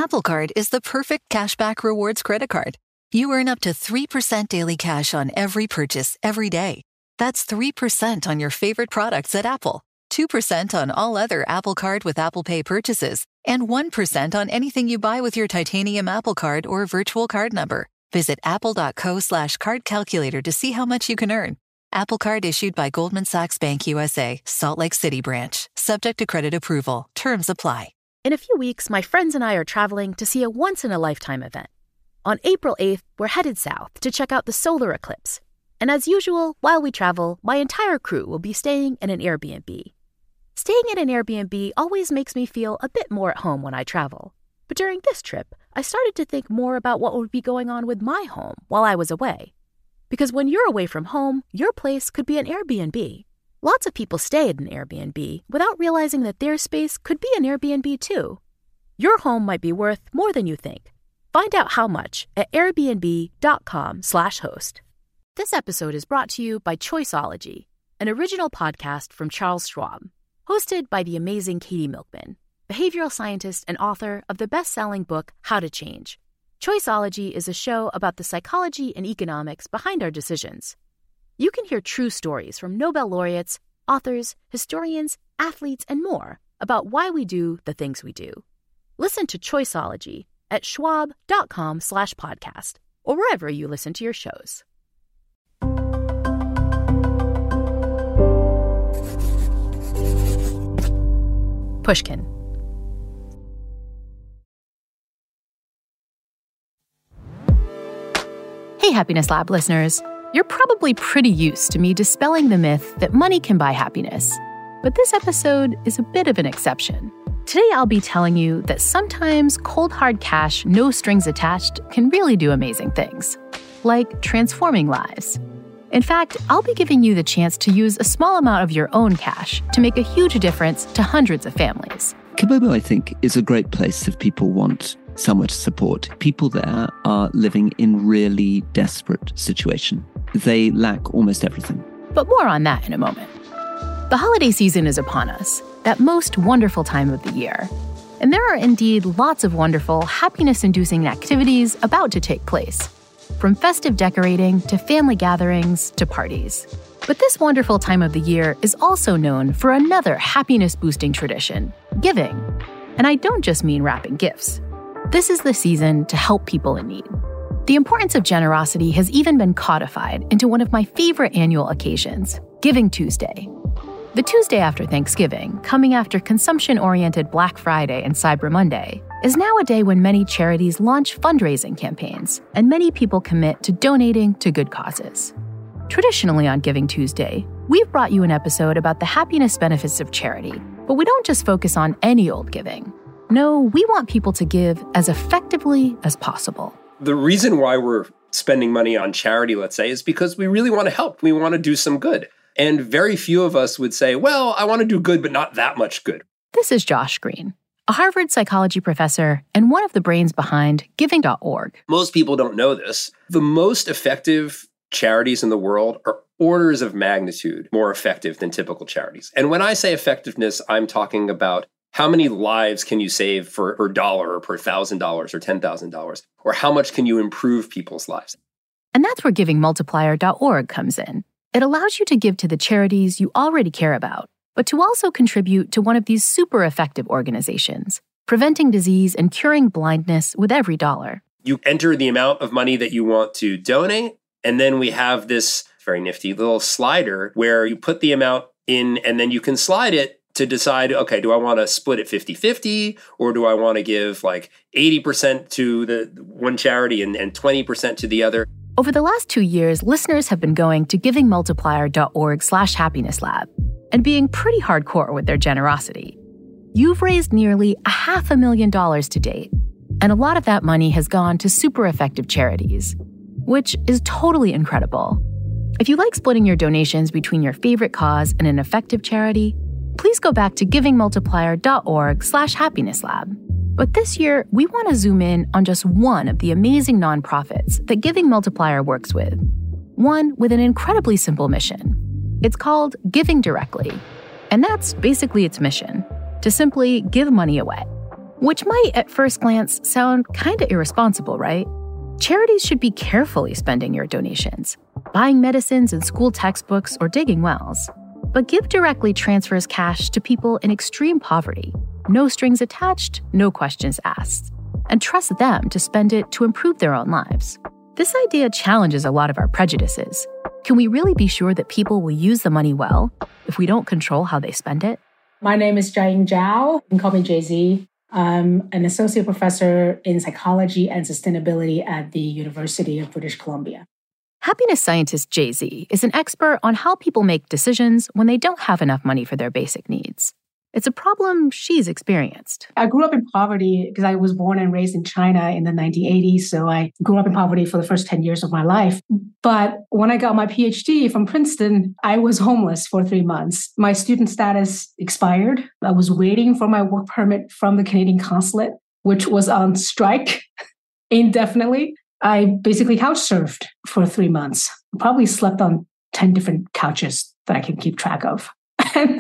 Apple Card is the perfect cashback rewards credit card. You earn up to 3% daily cash on every purchase every day. That's 3% on your favorite products at Apple, 2% on all other Apple Card with Apple Pay purchases, and 1% on anything you buy with your titanium Apple Card or virtual card number. Visit apple.co/card calculator to see how much you can earn. Apple Card issued by Goldman Sachs Bank USA, Salt Lake City branch. Subject to credit approval. Terms apply. In a few weeks, my friends and I are traveling to see a once-in-a-lifetime event. On April 8th, we're headed south to check out the solar eclipse. And as usual, while we travel, my entire crew will be staying in an Airbnb. Staying in an Airbnb always makes me feel a bit more at home when I travel. But during this trip, I started to think more about what would be going on with my home while I was away. Because when you're away from home, your place could be an Airbnb. Lots of people stay at an Airbnb without realizing that their space could be an Airbnb too. Your home might be worth more than you think. Find out how much at airbnb.com/host. This episode is brought to you by Choiceology, an original podcast from Charles Schwab, hosted by the amazing Katie Milkman, behavioral scientist and author of the best-selling book, How to Change. Choiceology is a show about the psychology and economics behind our decisions. You can hear true stories from Nobel laureates, authors, historians, athletes, and more about why we do the things we do. Listen to Choiceology at schwab.com/podcast or wherever you listen to your shows. Pushkin. Hey, Happiness Lab listeners. You're probably pretty used to me dispelling the myth that money can buy happiness. But this episode is a bit of an exception. Today, I'll be telling you that sometimes cold hard cash, no strings attached, can really do amazing things, like transforming lives. In fact, I'll be giving you the chance to use a small amount of your own cash to make a huge difference to hundreds of families. Kabobo, I think, is a great place if people want somewhere to support. People there are living in really desperate situation. They lack almost everything. But more on that in a moment. The holiday season is upon us, that most wonderful time of the year. And there are indeed lots of wonderful, happiness-inducing activities about to take place, from festive decorating to family gatherings to parties. But this wonderful time of the year is also known for another happiness-boosting tradition, giving. And I don't just mean wrapping gifts. This is the season to help people in need. The importance of generosity has even been codified into one of my favorite annual occasions, Giving Tuesday. The Tuesday after Thanksgiving, coming after consumption-oriented Black Friday and Cyber Monday, is now a day when many charities launch fundraising campaigns, and many people commit to donating to good causes. Traditionally on Giving Tuesday, we've brought you an episode about the happiness benefits of charity, but we don't just focus on any old giving. No, we want people to give as effectively as possible. The reason why we're spending money on charity, let's say, is because we really want to help. We want to do some good. And very few of us would say, well, I want to do good, but not that much good. This is Josh Green, a Harvard psychology professor and one of the brains behind Giving.org. Most people don't know this. The most effective charities in the world are orders of magnitude more effective than typical charities. And when I say effectiveness, I'm talking about how many lives can you save per dollar or per $1,000 or $10,000? Or how much can you improve people's lives? And that's where GivingMultiplier.org comes in. It allows you to give to the charities you already care about, but to also contribute to one of these super effective organizations, preventing disease and curing blindness with every dollar. You enter the amount of money that you want to donate, and then we have this very nifty little slider where you put the amount in, and then you can slide it to decide, okay, do I want to split it 50-50, or do I want to give like 80% to the one charity and 20% to the other? Over the last 2 years, listeners have been going to givingmultiplier.org/happiness-lab and being pretty hardcore with their generosity. You've raised nearly $500,000 to date, and a lot of that money has gone to super effective charities, which is totally incredible. If you like splitting your donations between your favorite cause and an effective charity, please go back to givingmultiplier.org/happiness-lab. But this year, we want to zoom in on just one of the amazing nonprofits that Giving Multiplier works with. One with an incredibly simple mission. It's called Giving Directly. And that's basically its mission, to simply give money away. Which might, at first glance, sound kind of irresponsible, right? Charities should be carefully spending your donations, buying medicines and school textbooks or digging wells. But Give Directly transfers cash to people in extreme poverty, no strings attached, no questions asked, and trusts them to spend it to improve their own lives. This idea challenges a lot of our prejudices. Can we really be sure that people will use the money well if we don't control how they spend it? My name is Jiaying Zhao. You can call me Jay-Z. I'm an associate professor in psychology and sustainability at the University of British Columbia. Happiness scientist Jay-Z is an expert on how people make decisions when they don't have enough money for their basic needs. It's a problem she's experienced. I grew up in poverty because I was born and raised in China in the 1980s. So I grew up in poverty for the first 10 years of my life. But when I got my PhD from Princeton, I was homeless for 3 months. My student status expired. I was waiting for my work permit from the Canadian consulate, which was on strike indefinitely. I basically couch surfed for 3 months. Probably slept on 10 different couches that I can keep track of. And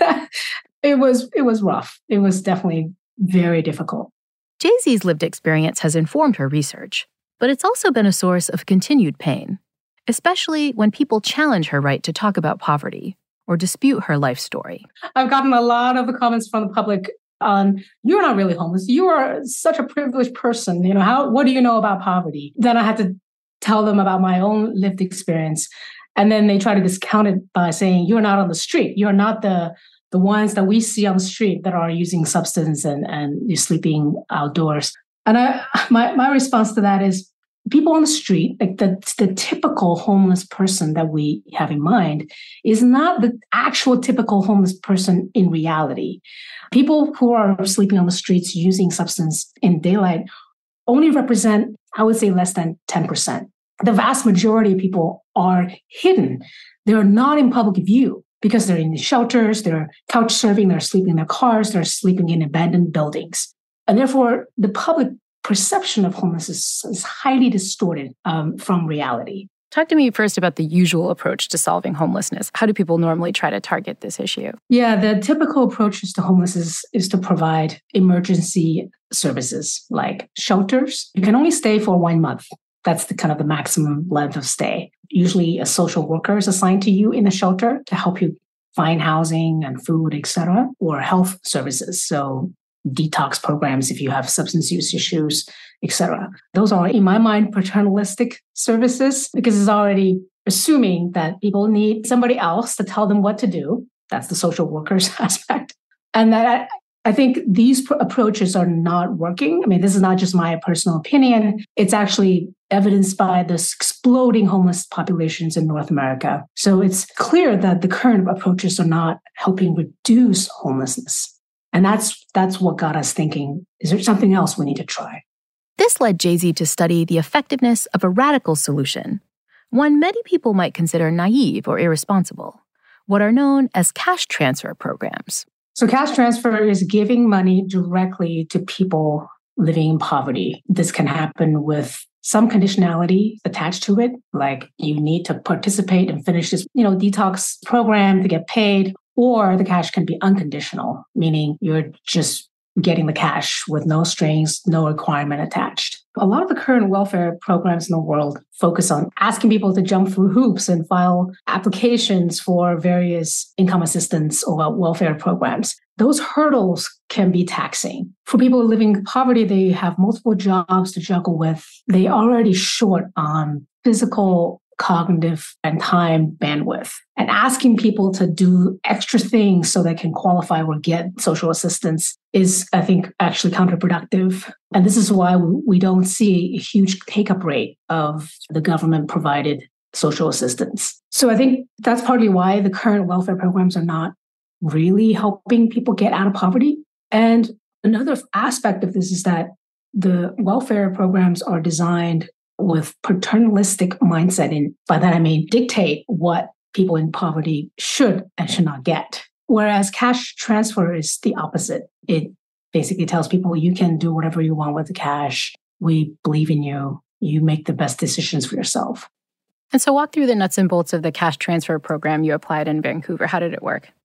it was rough. It was definitely very difficult. Jay-Z's lived experience has informed her research, but it's also been a source of continued pain, especially when people challenge her right to talk about poverty or dispute her life story. I've gotten a lot of comments from the public on, you're not really homeless. You are such a privileged person. What do you know about poverty? Then I had to tell them about my own lived experience. And then they try to discount it by saying, you're not on the street. You're not the ones that we see on the street that are using substance and you're sleeping outdoors. And my response to that is, people on the street, like the typical homeless person that we have in mind, is not the actual typical homeless person in reality. People who are sleeping on the streets using substance in daylight only represent, I would say, less than 10%. The vast majority of people are hidden. They're not in public view because they're in the shelters, they're couch surfing, they're sleeping in their cars, they're sleeping in abandoned buildings. And therefore, the public perception of homelessness is highly distorted from reality. Talk to me first about the usual approach to solving homelessness. How do people normally try to target this issue? Yeah, the typical approaches to homelessness is to provide emergency services like shelters. You can only stay for 1 month. That's the maximum length of stay. Usually a social worker is assigned to you in the shelter to help you find housing and food, etc., or health services. So detox programs if you have substance use issues, etc. Those are, in my mind, paternalistic services because it's already assuming that people need somebody else to tell them what to do. That's the social workers aspect. And that I think these approaches are not working. I mean, this is not just my personal opinion. It's actually evidenced by this exploding homeless populations in North America. So it's clear that the current approaches are not helping reduce homelessness. And that's what got us thinking, is there something else we need to try? This led Jay-Z to study the effectiveness of a radical solution, one many people might consider naive or irresponsible, what are known as cash transfer programs. So cash transfer is giving money directly to people living in poverty. This can happen with some conditionality attached to it, like you need to participate and finish this, detox program to get paid, or the cash can be unconditional, meaning you're just getting the cash with no strings, no requirement attached. A lot of the current welfare programs in the world focus on asking people to jump through hoops and file applications for various income assistance or welfare programs. Those hurdles can be taxing. For people living in poverty, they have multiple jobs to juggle with. They are already short on physical, cognitive, and time bandwidth. And asking people to do extra things so they can qualify or get social assistance is, I think, actually counterproductive. And this is why we don't see a huge take-up rate of the government-provided social assistance. So I think that's partly why the current welfare programs are not really helping people get out of poverty. And another aspect of this is that the welfare programs are designed with paternalistic mindset. And by that, I mean dictate what people in poverty should and should not get. Whereas cash transfer is the opposite. It basically tells people you can do whatever you want with the cash. We believe in you. You make the best decisions for yourself. And so walk through the nuts and bolts of the cash transfer program you applied in Vancouver. How did it work?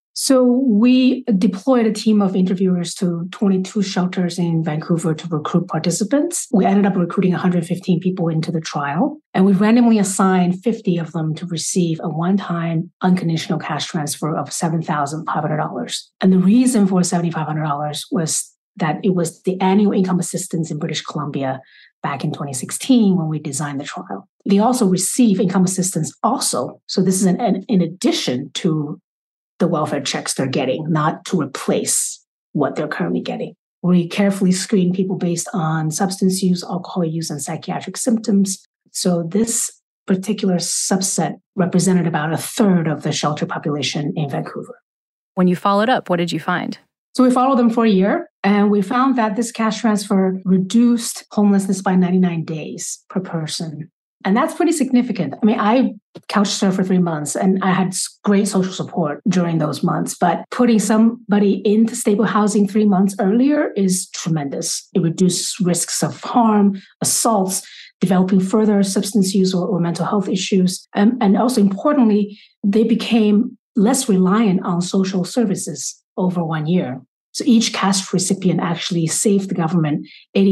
So we deployed a team of interviewers to 22 shelters in Vancouver to recruit participants. We ended up recruiting 115 people into the trial, and we randomly assigned 50 of them to receive a one-time unconditional cash transfer of $7,500. And the reason for $7,500 was that it was the annual income assistance in British Columbia back in 2016 when we designed the trial. They also receive income assistance also. So this is in addition to the welfare checks they're getting, not to replace what they're currently getting. We carefully screen people based on substance use, alcohol use, and psychiatric symptoms. So this particular subset represented about a third of the shelter population in Vancouver. When you followed up, what did you find? So we followed them for a year, and we found that this cash transfer reduced homelessness by 99 days per person. And that's pretty significant. I mean, I couch surfed for 3 months and I had great social support during those months, but putting somebody into stable housing 3 months earlier is tremendous. It reduces risks of harm, assaults, developing further substance use or mental health issues. And also importantly, they became less reliant on social services over 1 year. So each cash recipient actually saved the government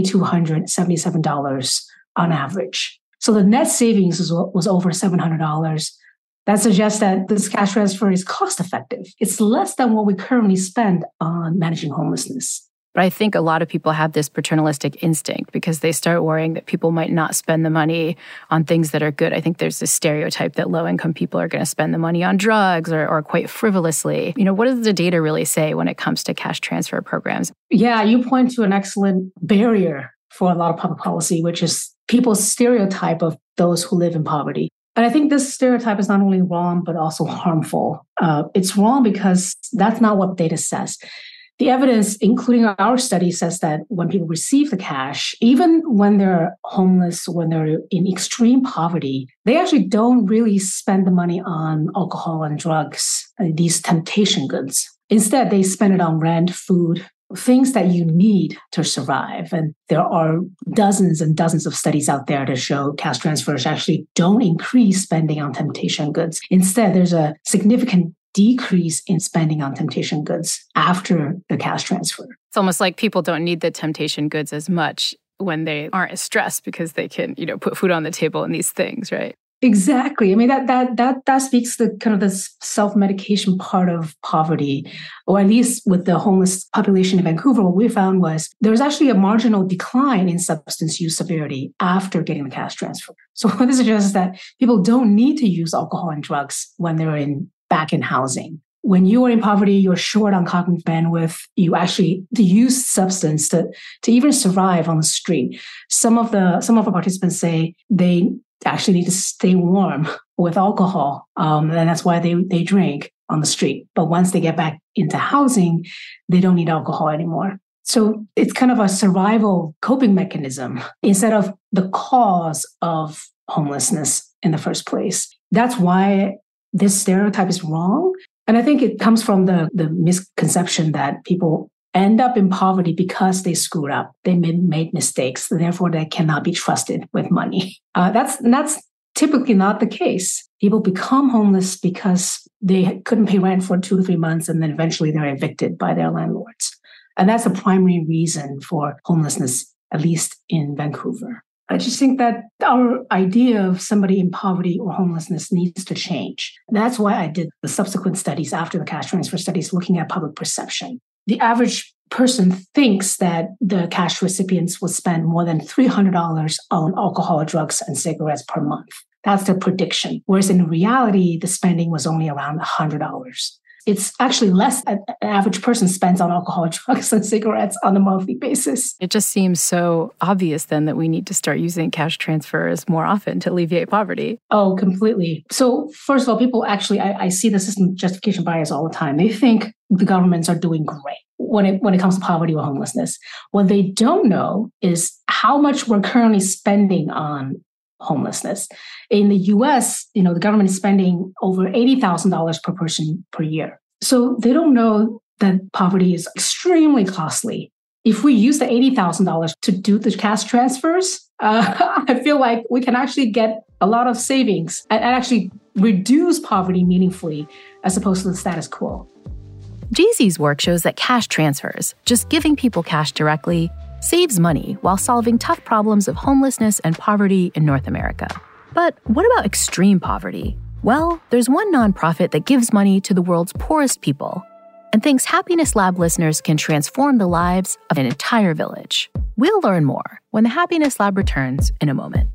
$8,277 on average. So the net savings was over $700. That suggests that this cash transfer is cost effective. It's less than what we currently spend on managing homelessness. But I think a lot of people have this paternalistic instinct because they start worrying that people might not spend the money on things that are good. I think there's this stereotype that low-income people are going to spend the money on drugs or quite frivolously. You know, what does the data really say when it comes to cash transfer programs? Yeah, you point to an excellent barrier for a lot of public policy, which is people's stereotype of those who live in poverty. And I think this stereotype is not only wrong, but also harmful. It's wrong because that's not what data says. The evidence, including our study, says that when people receive the cash, even when they're homeless, when they're in extreme poverty, they actually don't really spend the money on alcohol and drugs, these temptation goods. Instead, they spend it on rent, food, things that you need to survive. And there are dozens and dozens of studies out there to show cash transfers actually don't increase spending on temptation goods. Instead, there's a significant decrease in spending on temptation goods after the cash transfer. It's almost like people don't need the temptation goods as much when they aren't as stressed because they can, put food on the table and these things, right? Exactly. I mean, that speaks to kind of the self-medication part of poverty, or at least with the homeless population in Vancouver, what we found was there was actually a marginal decline in substance use severity after getting the cash transfer. So what this suggests is that people don't need to use alcohol and drugs when they're back in housing. When you are in poverty, you're short on cognitive bandwidth. You actually to use substance to even survive on the street. Some of our participants say they actually need to stay warm with alcohol, and that's why they drink on the street. But once they get back into housing, they don't need alcohol anymore. So it's kind of a survival coping mechanism instead of the cause of homelessness in the first place. That's why this stereotype is wrong. And I think it comes from the misconception that people end up in poverty because they screwed up. They made mistakes. Therefore, they cannot be trusted with money. That's typically not the case. People become homeless because they couldn't pay rent for 2 to 3 months, and then eventually they're evicted by their landlords. And that's a primary reason for homelessness, at least in Vancouver. I just think that our idea of somebody in poverty or homelessness needs to change. That's why I did the subsequent studies after the cash transfer studies looking at public perception. The average person thinks that the cash recipients will spend more than $300 on alcohol, drugs, and cigarettes per month. That's the prediction. Whereas in reality, the spending was only around $100. It's actually less than an average person spends on alcohol, drugs, and cigarettes on a monthly basis. It just seems so obvious then that we need to start using cash transfers more often to alleviate poverty. Oh, completely. So first of all, people actually, I see the system justification bias all the time. They think the governments are doing great when it comes to poverty or homelessness. What they don't know is how much we're currently spending on homelessness. In the US, the government is spending over $80,000 per person per year. So they don't know that poverty is extremely costly. If we use the $80,000 to do the cash transfers, I feel like we can actually get a lot of savings and actually reduce poverty meaningfully as opposed to the status quo. Jay-Z's work shows that cash transfers, just giving people cash directly, saves money while solving tough problems of homelessness and poverty in North America. But what about extreme poverty? Well, there's one nonprofit that gives money to the world's poorest people and thinks Happiness Lab listeners can transform the lives of an entire village. We'll learn more when the Happiness Lab returns in a moment.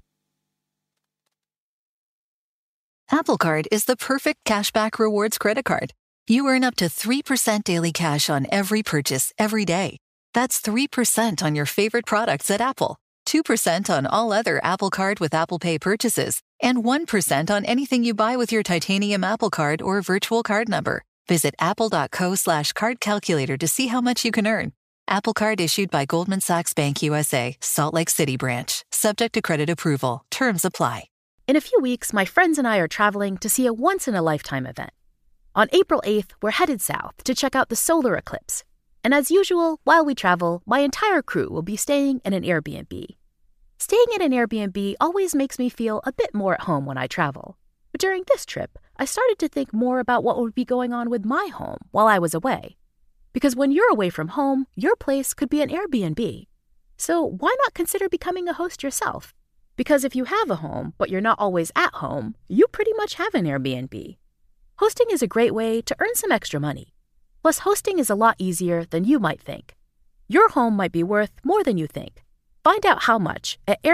Apple Card is the perfect cashback rewards credit card. You earn up to 3% daily cash on every purchase every day. That's 3% on your favorite products at Apple, 2% on all other Apple Card with Apple Pay purchases, and 1% on anything you buy with your titanium Apple Card or virtual card number. Visit apple.co/card calculator to see how much you can earn. Apple Card issued by Goldman Sachs Bank USA, Salt Lake City branch. Subject to credit approval. Terms apply. In a few weeks, my friends and I are traveling to see a once-in-a-lifetime event. On April 8th, we're headed south to check out the solar eclipse. And as usual, while we travel, my entire crew will be staying in an Airbnb. Staying in an Airbnb always makes me feel a bit more at home when I travel. But during this trip, I started to think more about what would be going on with my home while I was away. Because when you're away from home, your place could be an Airbnb. So why not consider becoming a host yourself? Because if you have a home, but you're not always at home, you pretty much have an Airbnb. Hosting is a great way to earn some extra money. Plus, hosting is a lot easier than you might think. Your home might be worth more than you think. Find out how much at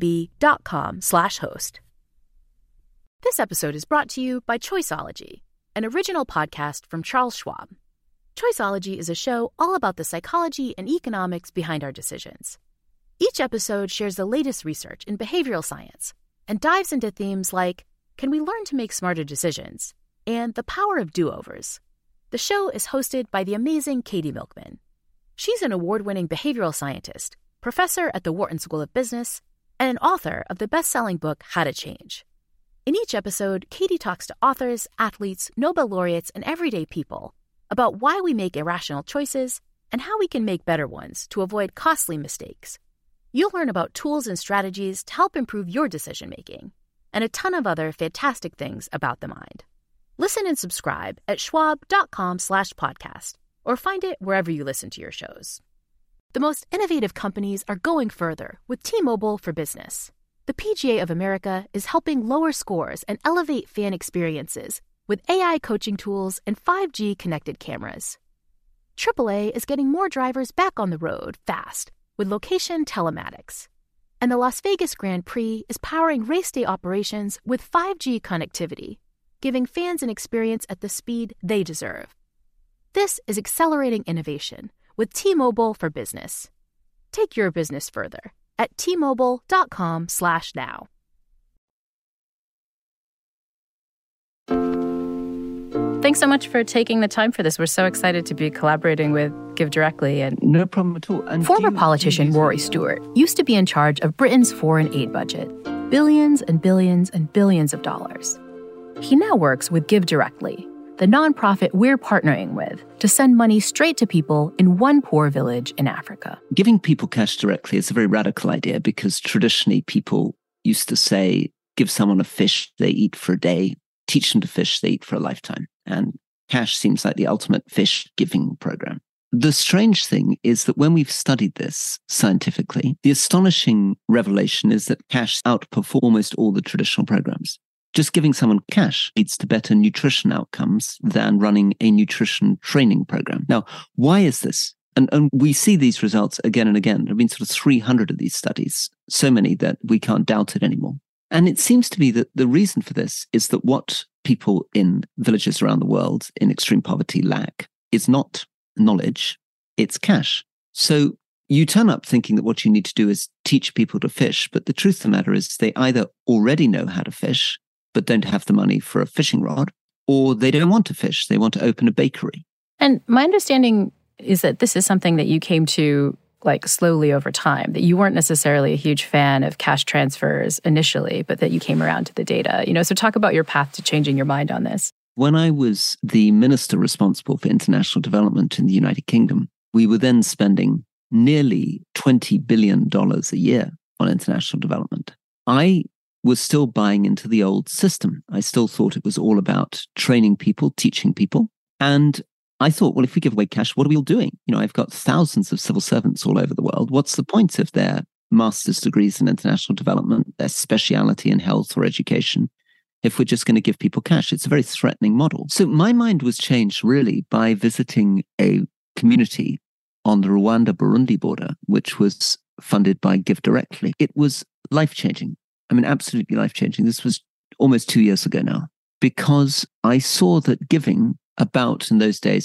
airbnb.com/host. This episode is brought to you by Choiceology, an original podcast from Charles Schwab. Choiceology is a show all about the psychology and economics behind our decisions. Each episode shares the latest research in behavioral science and dives into themes like, can we learn to make smarter decisions? And the power of do-overs. The show is hosted by the amazing Katie Milkman. She's an award-winning behavioral scientist, professor at the Wharton School of Business, and an author of the best-selling book, How to Change. In each episode, Katie talks to authors, athletes, Nobel laureates, and everyday people about why we make irrational choices and how we can make better ones to avoid costly mistakes. You'll learn about tools and strategies to help improve your decision-making, and a ton of other fantastic things about the mind. Listen and subscribe at schwab.com/podcast, or find it wherever you listen to your shows. The most innovative companies are going further with T-Mobile for Business. The PGA of America is helping lower scores and elevate fan experiences with AI coaching tools and 5G connected cameras. AAA is getting more drivers back on the road fast with location telematics. And the Las Vegas Grand Prix is powering race day operations with 5G connectivity, giving fans an experience at the speed they deserve. This is accelerating innovation with T-Mobile for Business. Take your business further at T-Mobile.com/now. Thanks so much for taking the time for this. We're so excited to be collaborating with GiveDirectly. And no problem at all. And former politician Rory Stewart used to be in charge of Britain's foreign aid budget, billions and billions and billions of dollars. He now works with GiveDirectly, the nonprofit we're partnering with to send money straight to people in one poor village in Africa. Giving people cash directly is a very radical idea because traditionally people used to say, give someone a fish they eat for a day, teach them to fish they eat for a lifetime. And cash seems like the ultimate fish giving program. The strange thing is that when we've studied this scientifically, the astonishing revelation is that cash outperforms almost all the traditional programs. Just giving someone cash leads to better nutrition outcomes than running a nutrition training program. Now, why is this? And we see these results again and again. There have been sort of 300 of these studies, so many that we can't doubt it anymore. And it seems to me that the reason for this is that what people in villages around the world in extreme poverty lack is not knowledge, it's cash. So you turn up thinking that what you need to do is teach people to fish, but the truth of the matter is they either already know how to fish, but don't have the money for a fishing rod, or they don't want to fish. They want to open a bakery. And my understanding is that this is something that you came to like slowly over time, that you weren't necessarily a huge fan of cash transfers initially, but that you came around to the data. So talk about your path to changing your mind on this. When I was the minister responsible for international development in the United Kingdom, we were then spending nearly $20 billion a year on international development. I was still buying into the old system. I still thought it was all about training people, teaching people. And I thought, well, if we give away cash, what are we all doing? I've got thousands of civil servants all over the world. What's the point of their master's degrees in international development, their speciality in health or education, if we're just going to give people cash? It's a very threatening model. So my mind was changed really by visiting a community on the Rwanda-Burundi border, which was funded by Give Directly. It was life-changing. I mean, absolutely life-changing. This was almost 2 years ago now, because I saw that giving about, in those days,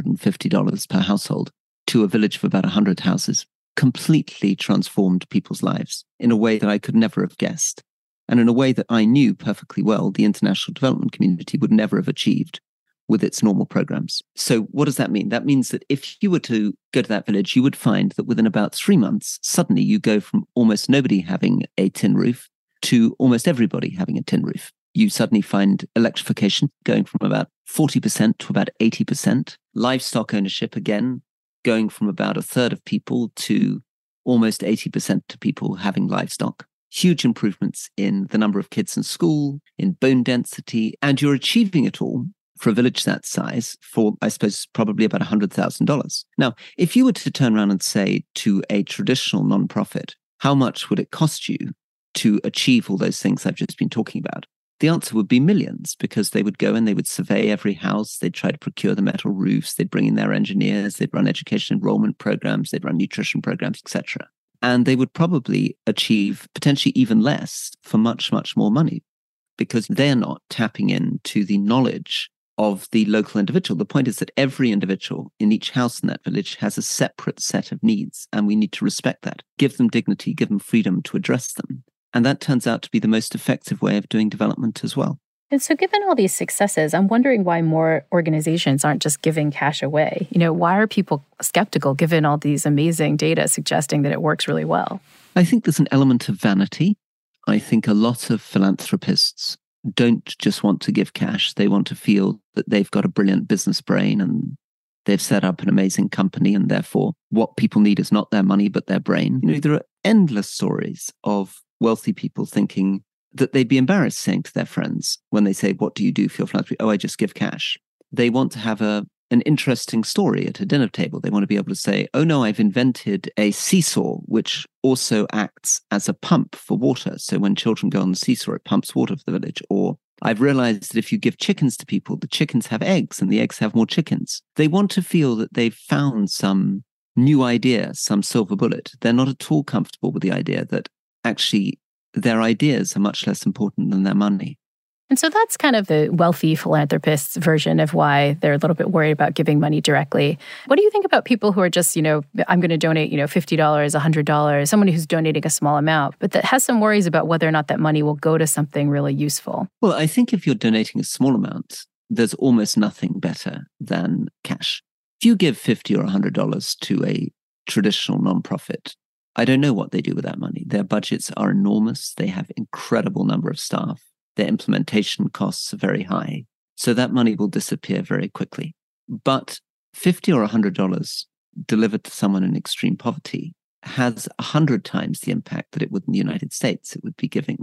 $750 per household to a village of about 100 houses completely transformed people's lives in a way that I could never have guessed. And in a way that I knew perfectly well the international development community would never have achieved with its normal programs. So what does that mean? That means that if you were to go to that village, you would find that within about 3 months, suddenly you go from almost nobody having a tin roof to almost everybody having a tin roof. You suddenly find electrification going from about 40% to about 80%. Livestock ownership, again, going from about a third of people to almost 80% of people having livestock. Huge improvements in the number of kids in school, in bone density, and you're achieving it all for a village that size for, I suppose, probably about $100,000. Now, if you were to turn around and say to a traditional nonprofit, how much would it cost you to achieve all those things I've just been talking about? The answer would be millions, because they would go and they would survey every house. They'd try to procure the metal roofs. They'd bring in their engineers. They'd run education enrollment programs. They'd run nutrition programs, etc. And they would probably achieve potentially even less for much, much more money, because they're not tapping into the knowledge of the local individual. The point is that every individual in each house in that village has a separate set of needs, and we need to respect that. Give them dignity, give them freedom to address them. And that turns out to be the most effective way of doing development as well. And so given all these successes, I'm wondering why more organizations aren't just giving cash away. Why are people skeptical given all these amazing data suggesting that it works really well? I think there's an element of vanity. I think a lot of philanthropists don't just want to give cash. They want to feel that they've got a brilliant business brain and they've set up an amazing company, and therefore what people need is not their money, but their brain. There are endless stories of wealthy people thinking that they'd be embarrassed saying to their friends when they say, what do you do for your philanthropy? Oh, I just give cash. They want to have an interesting story at a dinner table. They want to be able to say, oh no, I've invented a seesaw, which also acts as a pump for water. So when children go on the seesaw, it pumps water for the village. Or I've realized that if you give chickens to people, the chickens have eggs and the eggs have more chickens. They want to feel that they've found some new idea, some silver bullet. They're not at all comfortable with the idea that actually their ideas are much less important than their money. And so that's kind of the wealthy philanthropist's version of why they're a little bit worried about giving money directly. What do you think about people who are just, I'm going to donate, $50, $100, someone who's donating a small amount, but that has some worries about whether or not that money will go to something really useful? Well, I think if you're donating a small amount, there's almost nothing better than cash. If you give $50 or $100 to a traditional nonprofit, I don't know what they do with that money. Their budgets are enormous. They have incredible number of staff. Their implementation costs are very high. So that money will disappear very quickly. But $50 or $100 delivered to someone in extreme poverty has 100 times the impact that it would in the United States. It would be giving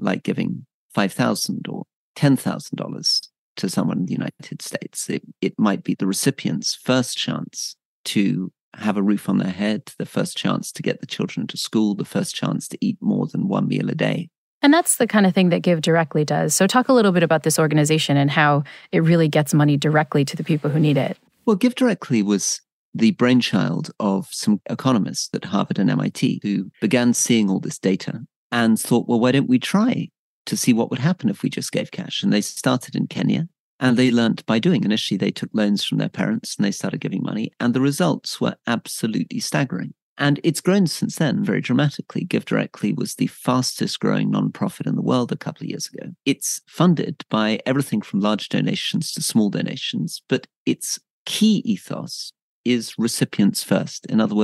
$5,000 or $10,000 to someone in the United States. It might be the recipient's first chance to have a roof on their head, the first chance to get the children to school, the first chance to eat more than one meal a day. And that's the kind of thing that Give Directly does. So talk a little bit about this organization and how it really gets money directly to the people who need it. Well, Give Directly was the brainchild of some economists at Harvard and MIT who began seeing all this data and thought, well, why don't we try to see what would happen if we just gave cash? And they started in Kenya. And they learned by doing. Initially, they took loans from their parents and they started giving money. And the results were absolutely staggering. And it's grown since then very dramatically. Give Directly was the fastest growing nonprofit in the world a couple of years ago. It's funded by everything from large donations to small donations. But its key ethos is recipients first. In other words,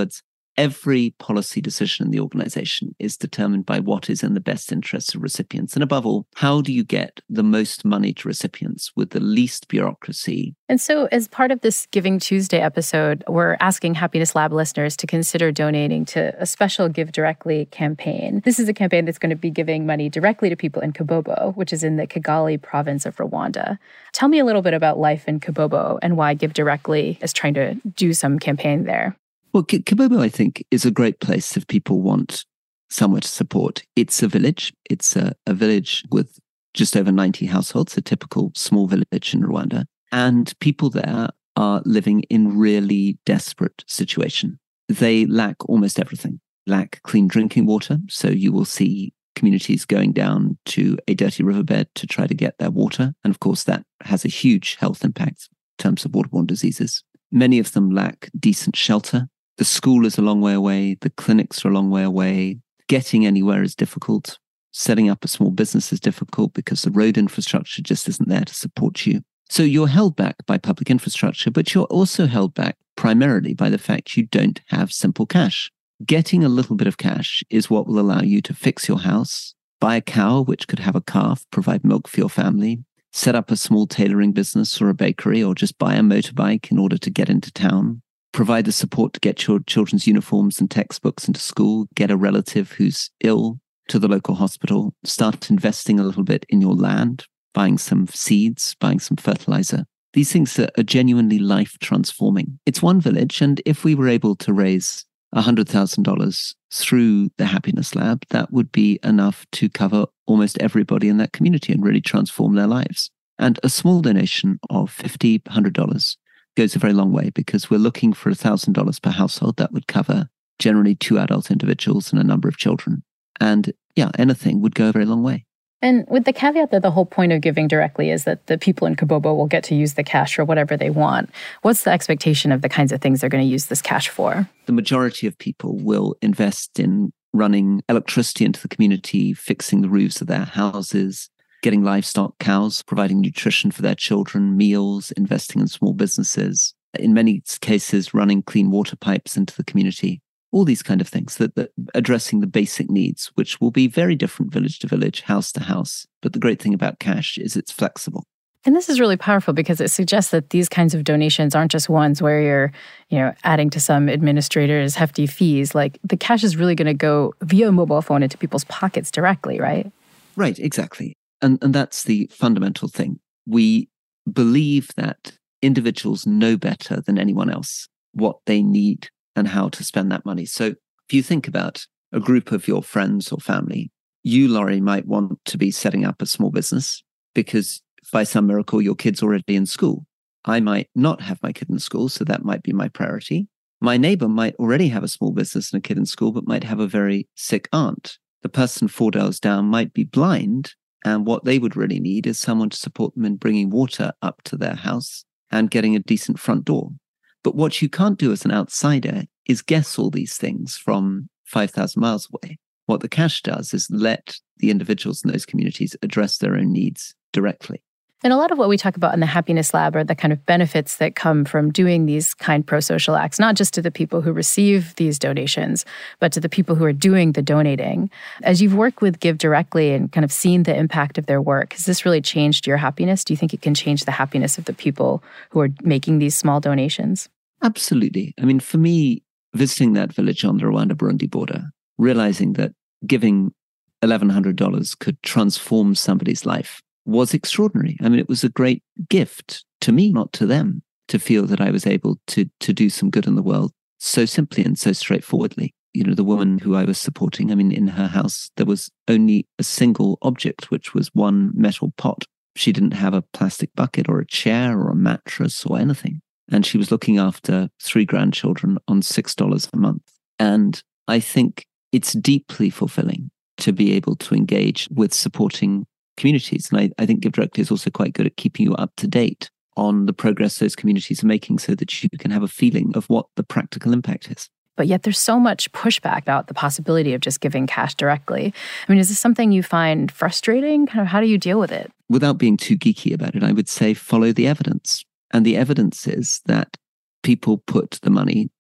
Every policy decision in the organization is determined by what is in the best interests of recipients. And above all, how do you get the most money to recipients with the least bureaucracy? And so as part of this Giving Tuesday episode, we're asking Happiness Lab listeners to consider donating to a special Give Directly campaign. This is a campaign that's going to be giving money directly to people in Kabobo, which is in the Kigali province of Rwanda. Tell me a little bit about life in Kabobo and why Give Directly is trying to do some campaign there. Well, Kabobo, I think, is a great place if people want somewhere to support. It's a village. It's a village with just over 90 households, a typical small village in Rwanda. And people there are living in really desperate situation. They lack almost everything. Lack clean drinking water. So you will see communities going down to a dirty riverbed to try to get their water. And of course, that has a huge health impact in terms of waterborne diseases. Many of them lack decent shelter. The school is a long way away. The clinics are a long way away. Getting anywhere is difficult. Setting up a small business is difficult because the road infrastructure just isn't there to support you. So you're held back by public infrastructure, but you're also held back primarily by the fact you don't have simple cash. Getting a little bit of cash is what will allow you to fix your house, buy a cow, which could have a calf, provide milk for your family, set up a small tailoring business or a bakery, or just buy a motorbike in order to get into town. Provide the support to get your children's uniforms and textbooks into school, get a relative who's ill to the local hospital, start investing a little bit in your land, buying some seeds, buying some fertilizer. These things are genuinely life transforming. It's one village, and if we were able to raise $100,000 through the Happiness Lab, that would be enough to cover almost everybody in that community and really transform their lives. And a small donation of $50, $100 goes a very long way because we're looking for $1,000 per household. That would cover generally 2 adult individuals and a number of children. And yeah, anything would go a very long way. And with the caveat that the whole point of Giving Directly is that the people in Kabobo will get to use the cash for whatever they want, what's the expectation of the kinds of things they're going to use this cash for? The majority of people will invest in running electricity into the community, fixing the roofs of their houses, getting livestock, cows, providing nutrition for their children, meals, investing in small businesses, in many cases running clean water pipes into the community. All these kind of things that addressing the basic needs, which will be very different village to village, house to house. But the great thing about cash is it's flexible. And this is really powerful because it suggests that these kinds of donations aren't just ones where you're, adding to some administrator's hefty fees. Like the cash is really going to go via mobile phone into people's pockets directly, right? Right, exactly. And that's the fundamental thing. We believe that individuals know better than anyone else what they need and how to spend that money. So if you think about a group of your friends or family, you, Laurie, might want to be setting up a small business because by some miracle, your kid's already in school. I might not have my kid in school, so that might be my priority. My neighbor might already have a small business and a kid in school, but might have a very sick aunt. The person 4 doors down might be blind, and what they would really need is someone to support them in bringing water up to their house and getting a decent front door. But what you can't do as an outsider is guess all these things from 5,000 miles away. What the cash does is let the individuals in those communities address their own needs directly. And a lot of what we talk about in the Happiness Lab are the kind of benefits that come from doing these kind pro-social acts, not just to the people who receive these donations, but to the people who are doing the donating. As you've worked with Give Directly and kind of seen the impact of their work, has this really changed your happiness? Do you think it can change the happiness of the people who are making these small donations? Absolutely. I mean, for me, visiting that village on the Rwanda-Burundi border, realizing that giving $1,100 could transform somebody's life was extraordinary. I mean, it was a great gift to me, not to them, to feel that I was able to do some good in the world so simply and so straightforwardly. The woman who I was supporting, I mean, in her house, there was only a single object, which was one metal pot. She didn't have a plastic bucket or a chair or a mattress or anything. And she was looking after 3 grandchildren on $6 a month. And I think it's deeply fulfilling to be able to engage with supporting communities. And I think Give Directly is also quite good at keeping you up to date on the progress those communities are making so that you can have a feeling of what the practical impact is. But yet there's so much pushback about the possibility of just giving cash directly. I mean, is this something you find frustrating? Kind of how do you deal with it? Without being too geeky about it, I would say follow the evidence. And the evidence is that people put the money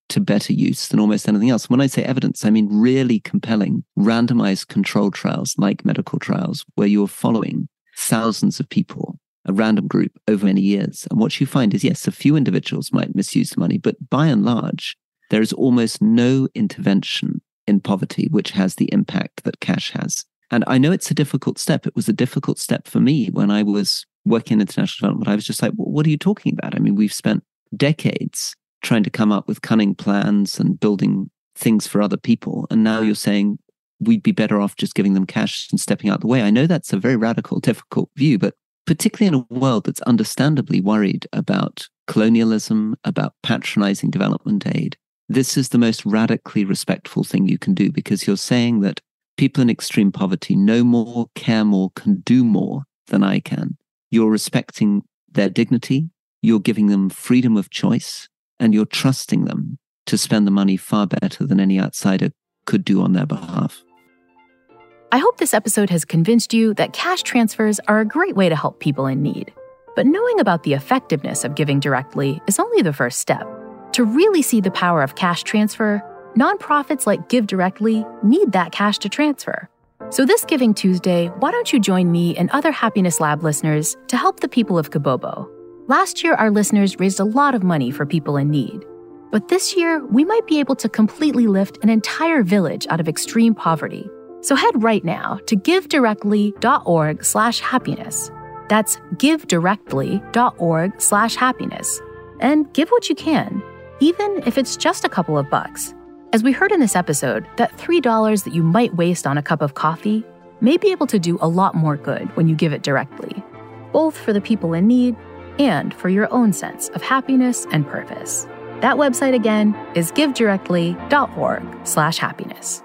to better use than almost anything else. When I say evidence, I mean really compelling randomized controlled trials like medical trials where you're following thousands of people, a random group over many years. And what you find is, yes, a few individuals might misuse the money, but by and large, there is almost no intervention in poverty which has the impact that cash has. And I know it's a difficult step. It was a difficult step for me when I was working in international development. I was just like, what are you talking about? I mean, we've spent decades trying to come up with cunning plans and building things for other people. And now you're saying we'd be better off just giving them cash and stepping out the way. I know that's a very radical, difficult view, but particularly in a world that's understandably worried about colonialism, about patronizing development aid, this is the most radically respectful thing you can do, because you're saying that people in extreme poverty know more, care more, can do more than I can. You're respecting their dignity, you're giving them freedom of choice, and you're trusting them to spend the money far better than any outsider could do on their behalf. I hope this episode has convinced you that cash transfers are a great way to help people in need. But knowing about the effectiveness of giving directly is only the first step. To really see the power of cash transfer, nonprofits like Give Directly need that cash to transfer. So this Giving Tuesday, why don't you join me and other Happiness Lab listeners to help the people of Kabobo? Last year, our listeners raised a lot of money for people in need. But this year, we might be able to completely lift an entire village out of extreme poverty. So head right now to givedirectly.org/happiness. That's givedirectly.org/happiness. And give what you can, even if it's just a couple of bucks. As we heard in this episode, that $3 that you might waste on a cup of coffee may be able to do a lot more good when you give it directly, both for the people in need and for your own sense of happiness and purpose. That website again is givedirectly.org/happiness.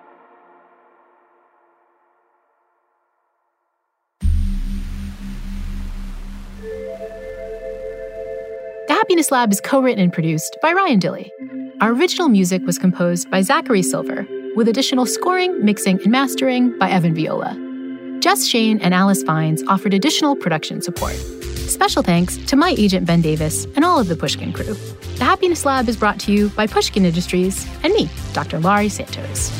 The Happiness Lab is co-written and produced by Ryan Dilley. Our original music was composed by Zachary Silver, with additional scoring, mixing, and mastering by Evan Viola. Jess Shane and Alice Vines offered additional production support. Special thanks to my agent Ben Davis and all of the Pushkin crew. The Happiness Lab is brought to you by Pushkin Industries and me, Dr. Laurie Santos.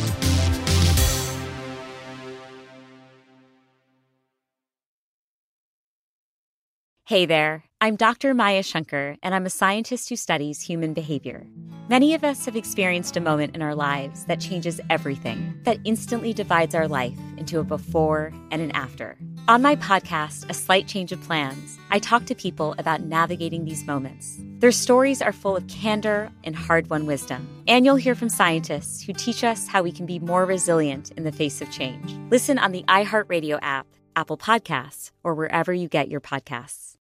Hey there, I'm Dr. Maya Shankar, and I'm a scientist who studies human behavior. Many of us have experienced a moment in our lives that changes everything, that instantly divides our life into a before and an after. On my podcast, A Slight Change of Plans, I talk to people about navigating these moments. Their stories are full of candor and hard-won wisdom. And you'll hear from scientists who teach us how we can be more resilient in the face of change. Listen on the iHeartRadio app, Apple Podcasts, or wherever you get your podcasts.